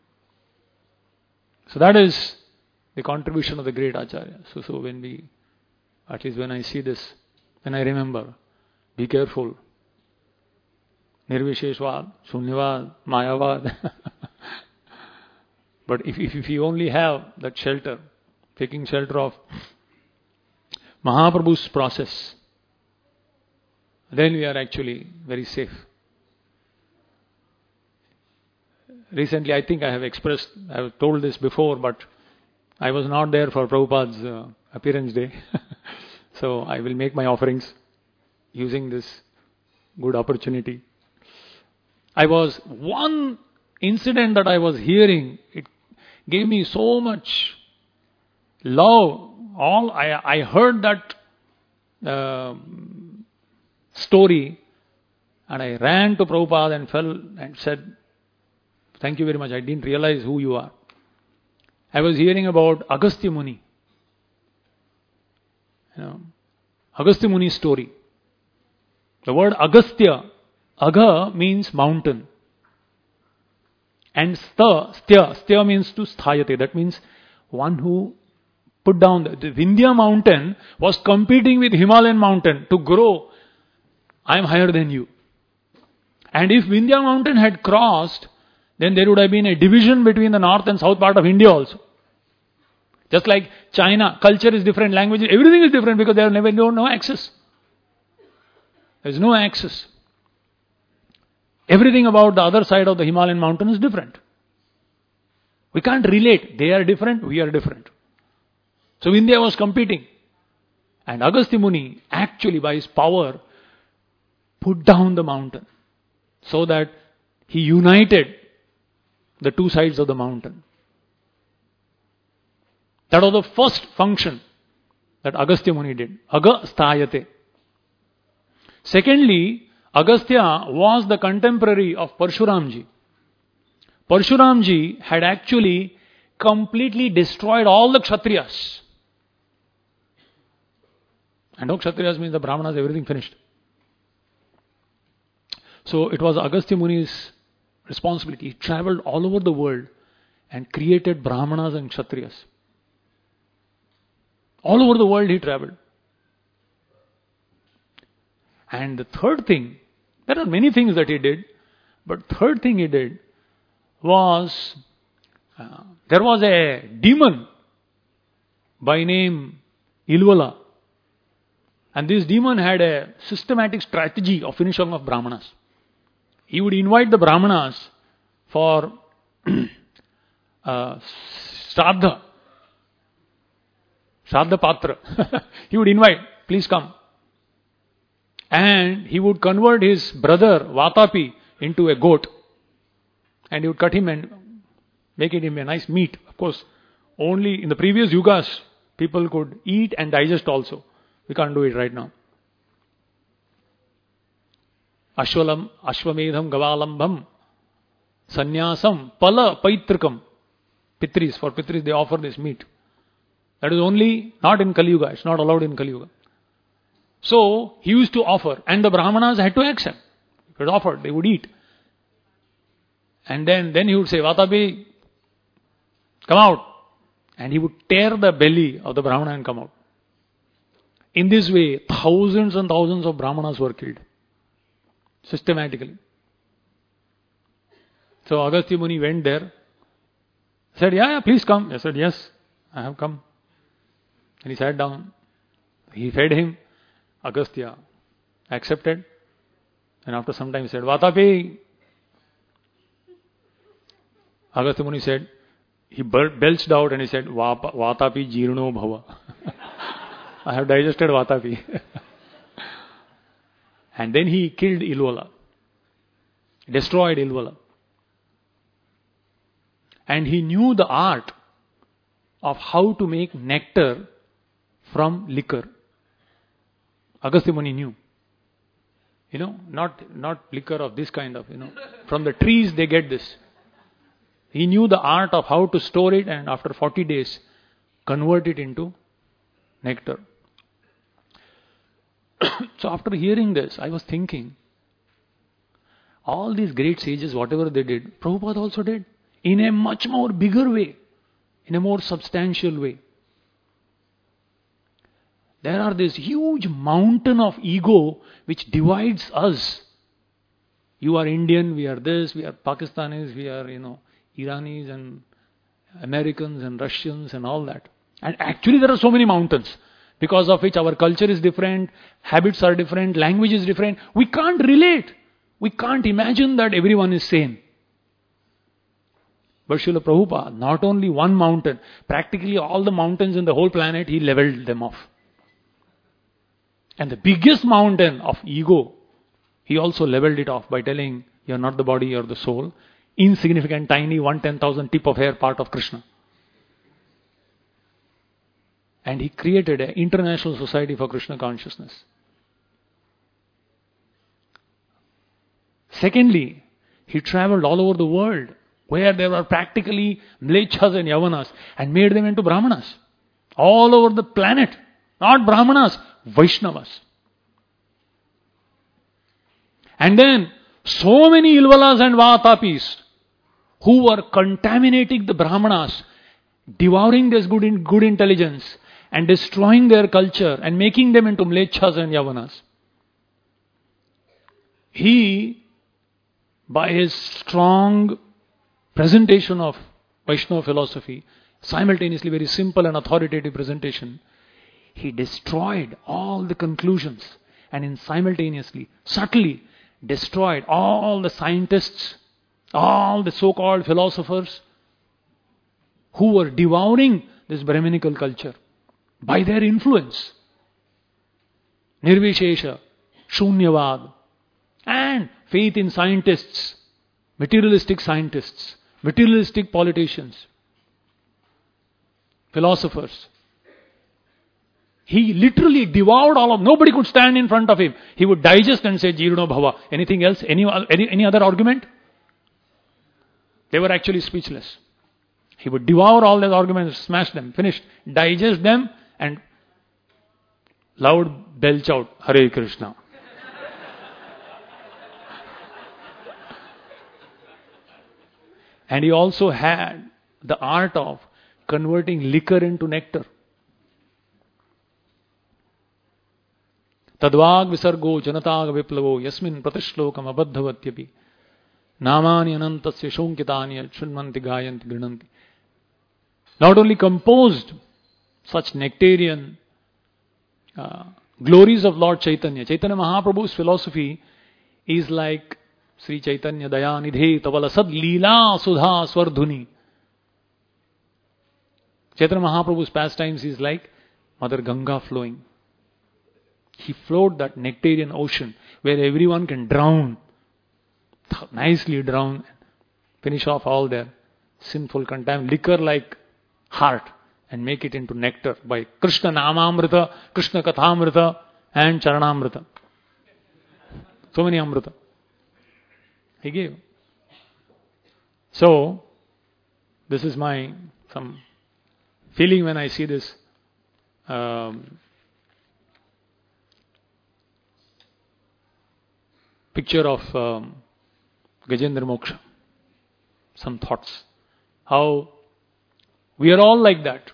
So that is the contribution of the great Acharya. So when at least when I see this, when I remember, be careful. Nirvisheshvad, Shunyavad, Mayavad. But if you only have that shelter, taking shelter of Mahaprabhu's process, then we are actually very safe. Recently, I think I have told this before, but I was not there for Prabhupada's appearance day. So I will make my offerings using this good opportunity. One incident that I was hearing, it gave me so much love. I heard that story, and I ran to Prabhupada and fell and said, "Thank you very much. I didn't realize who you are." I was hearing about Agastya Muni. Agastya Muni's story. The word Agastya, Agha means mountain. And Stya means to sthayate. That means one who put down. The Vindhya mountain was competing with Himalayan mountain to grow. I am higher than you. And if Vindhya mountain had crossed, then there would have been a division between the north and south part of India also. Just like China, culture is different, language, everything is different because there never no access. There is no access. Everything about the other side of the Himalayan mountain is different. We can't relate. They are different, we are different. So India was competing. And Agastya Muni actually by his power put down the mountain so that he united the two sides of the mountain. That was the first function that Agastya Muni did. Agastayate. Secondly, Agastya was the contemporary of Parshuramji. Parshuramji had actually completely destroyed all the Kshatriyas. And no Kshatriyas means the Brahmanas, everything finished. So it was Agastya Muni's responsibility. He traveled all over the world and created Brahmanas and Kshatriyas. All over the world he traveled. And the third thing, there are many things that he did, but third thing he did was, there was a demon by name Ilvala. And this demon had a systematic strategy of finishing off Brahmanas. He would invite the Brahmanas for Shraddha Patra. He would invite, please come. And he would convert his brother Vatapi into a goat. And he would cut him and make it him a nice meat. Of course, only in the previous yugas, people could eat and digest also. We can't do it right now. Ashwamedham Gavalambham Sannyasam Pala Paitrikam. Pitris, for Pitris they offer this meat. That is only not in Kali Yuga. It's not allowed in Kali Yuga. So he used to offer, and the Brahmanas had to accept. It was offered, they would eat. And then he would say, Vatapi, come out. And he would tear the belly of the Brahmana and come out. In this way, thousands and thousands of Brahmanas were killed. Systematically. So Agastya Muni went there. Said, yeah, please come. I said, yes, I have come. And he sat down. He fed him. Agastya accepted. And after some time he said, Vatapi. Agastya Muni said, he belched out and he said, Vatapi jirno bhava. I have digested Vatapi. And then he killed Ilvala. Destroyed Ilvala. And he knew the art of how to make nectar from liquor. Agastya Muni knew. Not liquor of this kind of, From the trees they get this. He knew the art of how to store it and after 40 days convert it into nectar. So after hearing this, I was thinking, all these great sages, whatever they did, Prabhupada also did. In a much more bigger way. In a more substantial way. There are this huge mountain of ego which divides us. You are Indian, we are this, we are Pakistanis, we are, Iranis and Americans and Russians and all that. And actually there are so many mountains because of which our culture is different, habits are different, language is different. We can't relate. We can't imagine that everyone is same. But Srila Prabhupada, not only one mountain, practically all the mountains in the whole planet, he leveled them off. And the biggest mountain of ego, he also leveled it off by telling, you are not the body, you are the soul. Insignificant, tiny, 1/10,000 tip of hair part of Krishna. And he created an international society for Krishna consciousness. Secondly, he traveled all over the world where there were practically Mlechas and Yavanas and made them into Brahmanas. All over the planet. Not Brahmanas, Vaishnavas. And then so many Ilvalas and Vatapis who were contaminating the Brahmanas, devouring this good intelligence and destroying their culture and making them into Mlechas and Yavanas. He, by his strong presentation of Vaishnava philosophy, simultaneously very simple and authoritative presentation, he destroyed all the conclusions and simultaneously, subtly destroyed all the scientists, all the so-called philosophers who were devouring this Brahminical culture by their influence. Nirvishesha, Shunyavad, and faith in scientists, materialistic politicians, philosophers. He literally devoured all of. Nobody could stand in front of him. He would digest and say, Jirno Bhava. Anything else? Any other argument? They were actually speechless. He would devour all their arguments, smash them, finish, digest them, and loud belch out, Hare Krishna. And he also had the art of converting liquor into nectar. Tadvag visargo janatag viplavo yasmin pratishlokam abadhavatyapi namani anantasya shonkitani shunmanti gayanti grinanti. Not only composed such nectarian glories of Lord Chaitanya. Chaitanya Mahaprabhu's philosophy is like Sri Chaitanya Dayanidhe Tavala Sad Leela Sudha Swardhuni. Chaitanya Mahaprabhu's pastimes is like Mother Ganga flowing. He flowed that nectarian ocean where everyone can drown, nicely drown, finish off all their sinful contamination, liquor like heart, and make it into nectar by Krishna Namamrita, Krishna Kathamrita, and Charanamrita. So many Amrita he gave. So, this is my some feeling when I see this picture of Gajendra Moksha. Some thoughts. How we are all like that.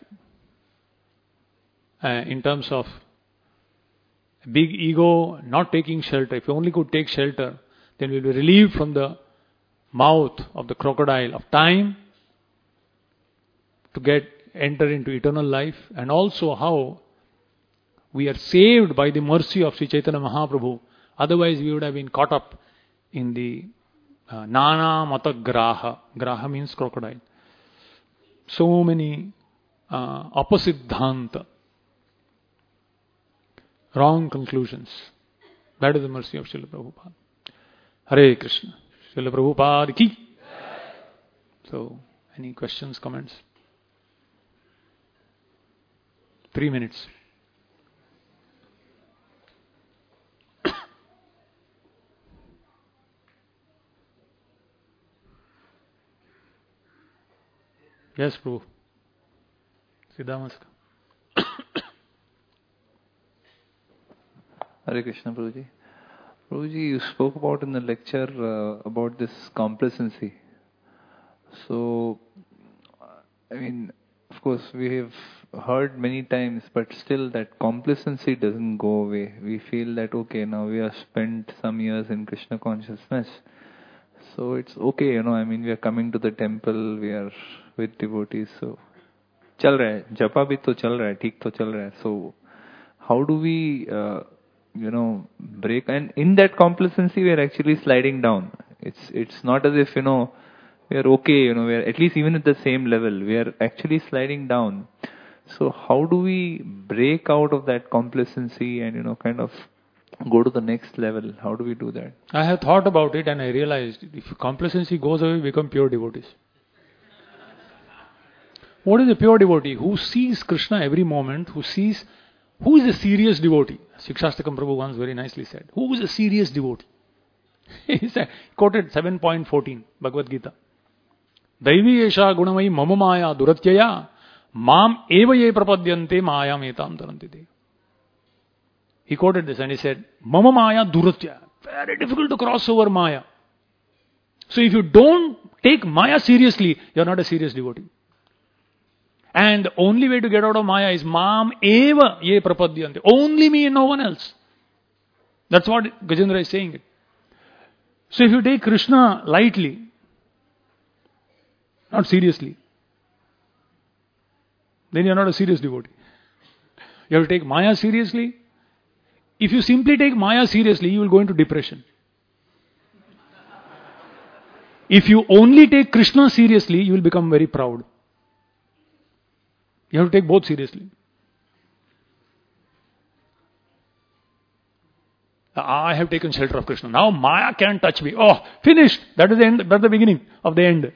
In terms of big ego, not taking shelter. If you only could take shelter, then we'll be relieved from the mouth of the crocodile of time to enter into eternal life. And also how we are saved by the mercy of Sri Chaitanya Mahaprabhu. Otherwise we would have been caught up in the Nana Mata Graha. Graha means crocodile. So many opposite dhanta. Wrong conclusions. That is the mercy of Srila Prabhupada. Hare Krishna. Srila Prabhupada ki. So, any questions, comments? 3 minutes. Yes, Prabhu. Siddhamaska. Hare Krishna, Prabhuji. Prabhuji, you spoke about in the lecture about this complacency. So, I mean, of course, we have heard many times, but still that complacency doesn't go away. We feel that, okay, now we have spent some years in Krishna consciousness. So it's okay, I mean, we are coming to the temple, we are with devotees, so chal raha hai, japa bhi to chal raha hai, theek to chal raha hai. So how do we, break? And in that complacency, we are actually sliding down. It's not as if, we are okay, we are at least even at the same level. We are actually sliding down. So how do we break out of that complacency and, kind of go to the next level? How do we do that? I have thought about it and I realized if complacency goes away, we become pure devotees. What is a pure devotee? Who sees Krishna every moment, who is a serious devotee? Shikshastakam Prabhu once very nicely said, who is a serious devotee? He said, quoted 7.14 Bhagavad Gita. Daivi esha gunamai mama maya duratyaya mam eva ye prapadyante maya metam tarantite. He quoted this and he said, mama maya duratya. Very difficult to cross over maya. So if you don't take maya seriously, you are not a serious devotee. And the only way to get out of maya is mam eva ye prapadyante. Only me and no one else. That's what Gajendra is saying. So if you take Krishna lightly, not seriously, then you are not a serious devotee. You have to take maya seriously. If you simply take maya seriously, you will go into depression. If you only take Krishna seriously, you will become very proud. You have to take both seriously. I have taken shelter of Krishna. Now Maya can't touch me. Oh, finished. That is the end. That's the beginning of the end.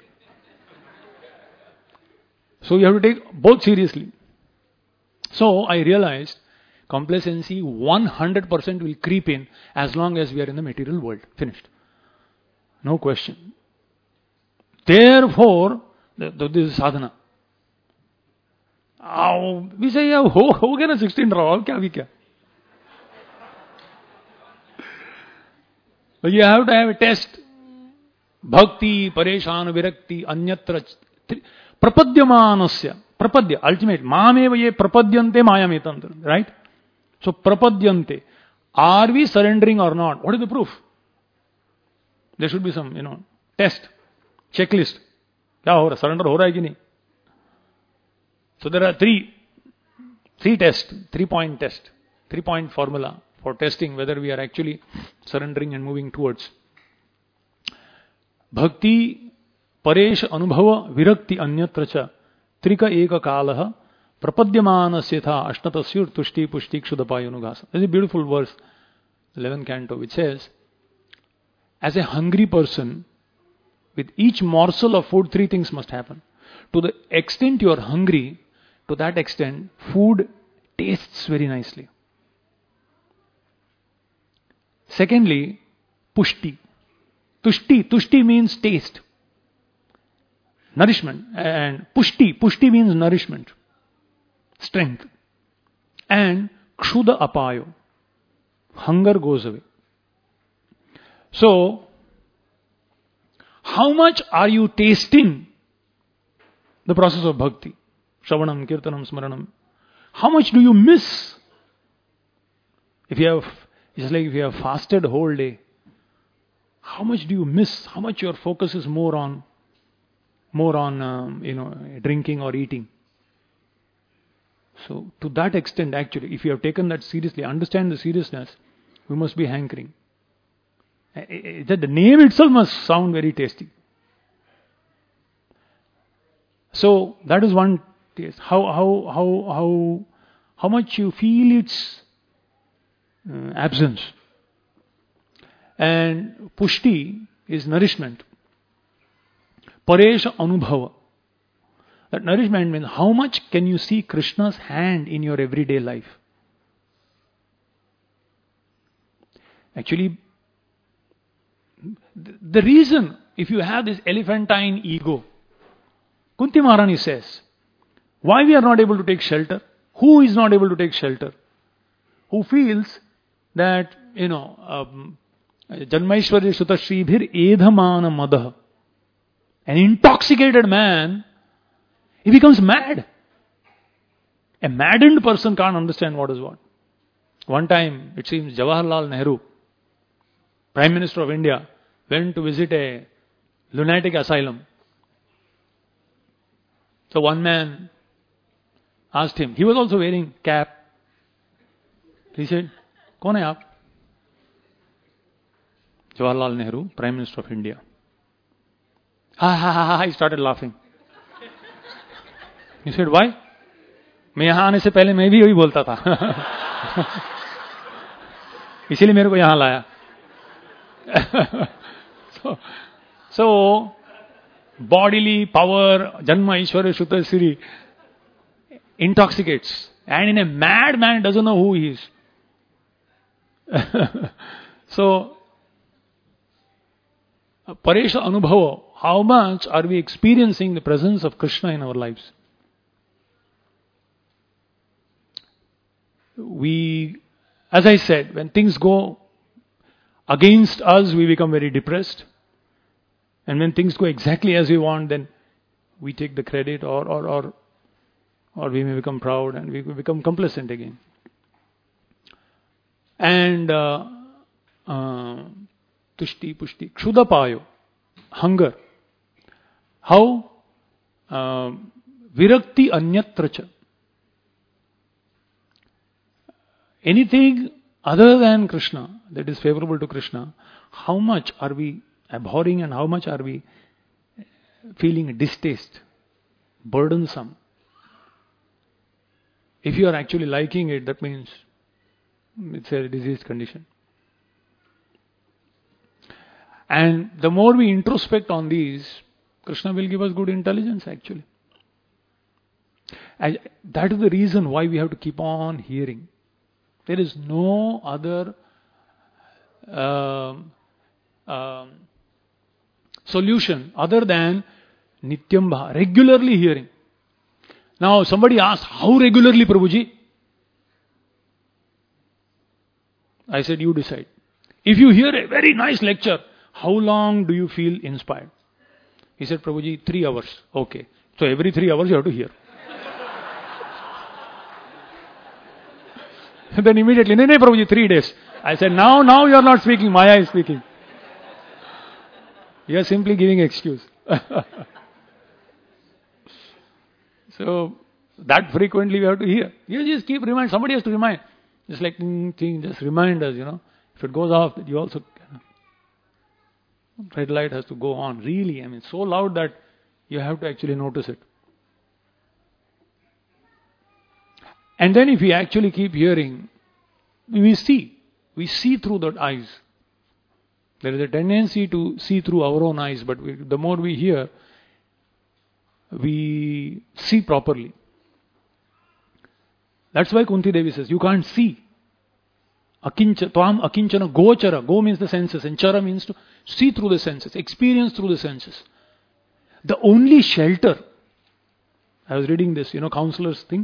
So you have to take both seriously. So I realized complacency 100% will creep in as long as we are in the material world. Finished. No question. Therefore, this is sadhana. We say, ho gaya na 16 raw, kya bhi kya? But you have to have a test. Bhakti, pareshan, virakti, anyatra, prapadyamanasya. Prapadya, ultimate. Mameva ye prapadyante mayametantra. Right? So, prapadyante. Are we surrendering or not? What is the proof? There should be some, test, checklist. Kya ho raha? Surrender ho raha hai ki nahi? So there are three tests, 3-point test, 3-point formula for testing whether we are actually surrendering and moving towards. Bhakti, paresh, anubhava, virakti, anyatra cha, trika eka kalaha, prapadyamanasya tha, ashnatasyur, tushti, pushti, kshudapayunugasa. This is a beautiful verse, 11th canto, which says, as a hungry person, with each morsel of food, 3 things must happen. To the extent you are hungry, to that extent, food tastes very nicely. Secondly, pushti. Tushti means taste. Nourishment. And pushti means nourishment. Strength. And kshuda apayo. Hunger goes away. So, how much are you tasting the process of bhakti? Shravanam, Kirtanam, Smaranam. How much do you miss? It's like if you have fasted whole day. How much do you miss? How much your focus is more on drinking or eating? So to that extent, actually, if you have taken that seriously, understand the seriousness, we must be hankering. The name itself must sound very tasty. So that is one taste. How much you feel its absence. And pushti is nourishment. Paresha anubhava. That nourishment means how much can you see Krishna's hand in your everyday life? Actually, the reason, if you have this elephantine ego, Kunti Maharani says, why we are not able to take shelter? Who is not able to take shelter? Who feels that, Janmaishwarya Sutashribhir Edhamana Madah. An intoxicated man, he becomes mad. A maddened person can't understand what is what. One time, it seems Jawaharlal Nehru, Prime Minister of India, went to visit a lunatic asylum. So one man asked him, he was also wearing cap. He said, "Kaun hai aap?" Jawaharlal Nehru, Prime Minister of India. Ha ha ha ha, he started laughing. He said, why? मैं यहाँ आने से पहले मैं भी यही बोलता था. इसीलिए मेरे को यहाँ लाया. So, bodily power, Janma Ishwara Shuta Siri, intoxicates. And in a mad man doesn't know who he is. So, Paresha Anubhava, how much are we experiencing the presence of Krishna in our lives? As I said, when things go against us, we become very depressed. And when things go exactly as we want, then we take the credit or we may become proud and we become complacent again. And tushti, pushti, kshudapayo, hunger. How? Virakti anyatracha. Anything other than Krishna that is favorable to Krishna, how much are we abhorring and how much are we feeling distaste, burdensome? If you are actually liking it, that means it's a diseased condition. And the more we introspect on these, Krishna will give us good intelligence actually. And that is the reason why we have to keep on hearing. There is no other solution other than Nityam Bha, regularly hearing. Now somebody asked, how regularly, Prabhuji? I said, you decide. If you hear a very nice lecture, how long do you feel inspired? He said, Prabhuji, 3 hours. Okay. So every 3 hours you have to hear. Then immediately, no, Prabhuji, 3 days. I said, now you are not speaking, Maya is speaking. You are simply giving excuse. So, that frequently we have to hear. You just keep remind, somebody has to remind. Just like, just remind us, If it goes off, you also, red light has to go on. Really, so loud that you have to actually notice it. And then if we actually keep hearing, we see through the eyes. There is a tendency to see through our own eyes, but the more we hear, we see properly. That's why Kunti Devi says, you can't see. Tvam akinchana gochara. Go means the senses and chara means to see through the senses, experience through the senses. The only shelter, I was reading this, counselors thing.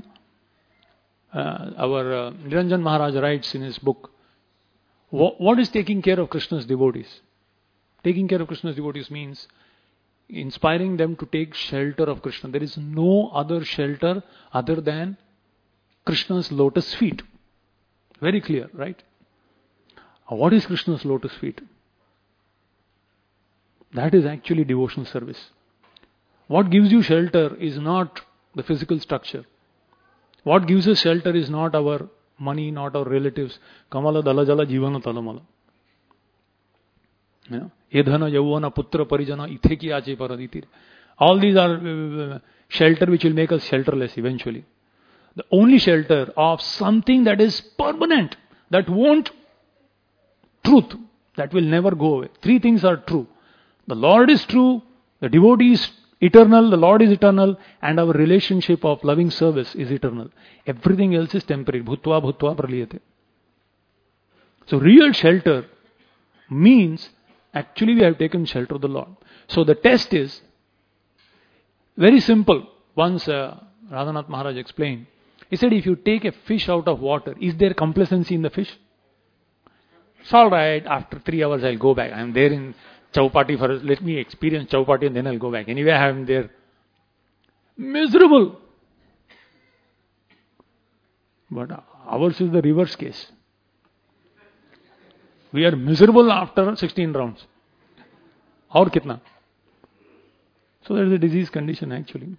Our Niranjan Maharaj writes in his book, what is taking care of Krishna's devotees? Taking care of Krishna's devotees means inspiring them to take shelter of Krishna. There is no other shelter other than Krishna's lotus feet. Very clear, right? What is Krishna's lotus feet? That is actually devotional service. What gives you shelter is not the physical structure. What gives us shelter is not our money, not our relatives. Kamala dalajala jivana talamala. Edhana yavana putra parijana itheki ache paraditi. All these are shelter which will make us shelterless eventually. The only shelter of something that is permanent, that won't, truth, that will never go away. 3 things are true. The Lord is true, the devotee is eternal, the Lord is eternal, and our relationship of loving service is eternal. Everything else is temporary. Bhutva bhutva praliyate. So real shelter means actually we have taken shelter of the Lord. So the test is very simple. Once Radhanath Maharaj explained, he said, if you take a fish out of water, is there complacency in the fish? It's alright, after 3 hours I'll go back. I'm there in Chowpatty for, let me experience Chowpatty and then I'll go back. Anyway, I'm there. Miserable. But ours is the reverse case. We are miserable after 16 rounds. Aur kitna? So there is a disease condition actually.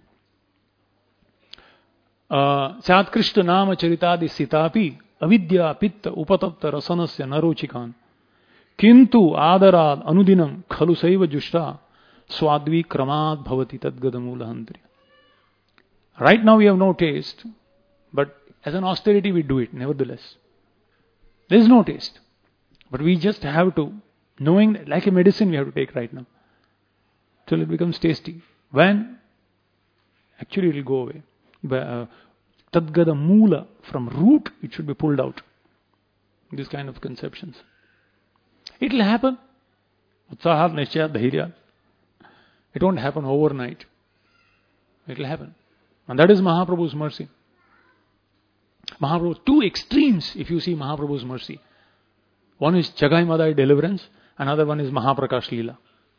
Satkrisht nama charitadi sitapi avidya pitta upatapta rasanasya narochikan kintu adarad anudinam khalu saiva jushta swadvi kramad bhavati tadgadamulahantri. Right now we have no taste, but as an austerity we do it nevertheless. There is no taste, but we just have to, knowing that like a medicine we have to take right now till it becomes tasty. When actually it will go away. Tadgada mula, from root it should be pulled out. These kind of conceptions. It will happen. Utsahat, nishya, dhairya. It won't happen overnight. It will happen. And that is Mahaprabhu's mercy. Mahaprabhu, 2 extremes if you see Mahaprabhu's mercy. One is Jagai Madai deliverance, another one is Mahaprakash Leela.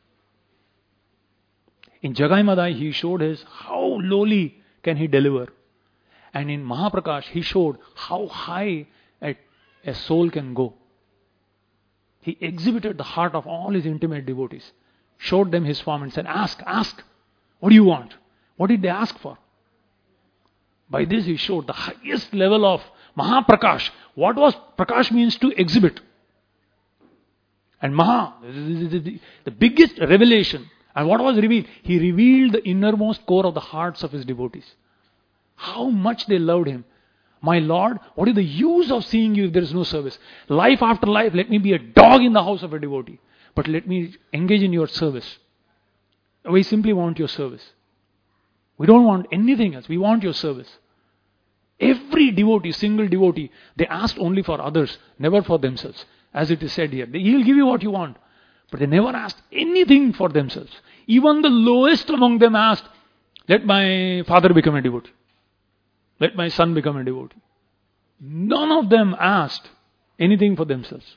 In Jagai Madai he showed how lowly can he deliver. And in Mahaprakash he showed how high a soul can go. He exhibited the heart of all his intimate devotees. Showed them his form and said, ask. What do you want? What did they ask for? By this he showed the highest level of Mahaprakash. What was Prakash means to exhibit. And Maha, the biggest revelation. And what was revealed? He revealed the innermost core of the hearts of his devotees. How much they loved him. My Lord, what is the use of seeing you if there is no service? Life after life, let me be a dog in the house of a devotee. but let me engage in your service. We simply want your service. We don't want anything else. We want your service. Every devotee, single devotee, they asked only for others, never for themselves. As it is said here, He'll give you what you want. But they never asked anything for themselves. Even the lowest among them asked, let my father become a devotee. Let my son become a devotee. None of them asked anything for themselves.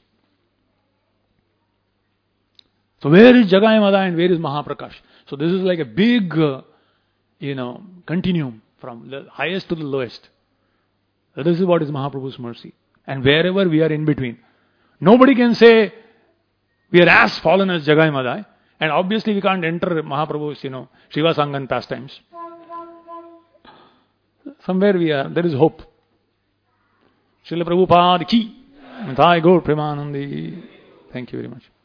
So where is Jagai Madai and where is Mahaprakash? So this is like a big, continuum from the highest to the lowest. So this is what is Mahaprabhu's mercy. And wherever we are in between. Nobody can say, we are as fallen as Jagai Madai. And obviously we can't enter Mahaprabhu's, Shiva Sangan pastimes. Somewhere we are, there is hope. Srila Prabhupada ki. Thai Gaur Premanandi. Thank you very much.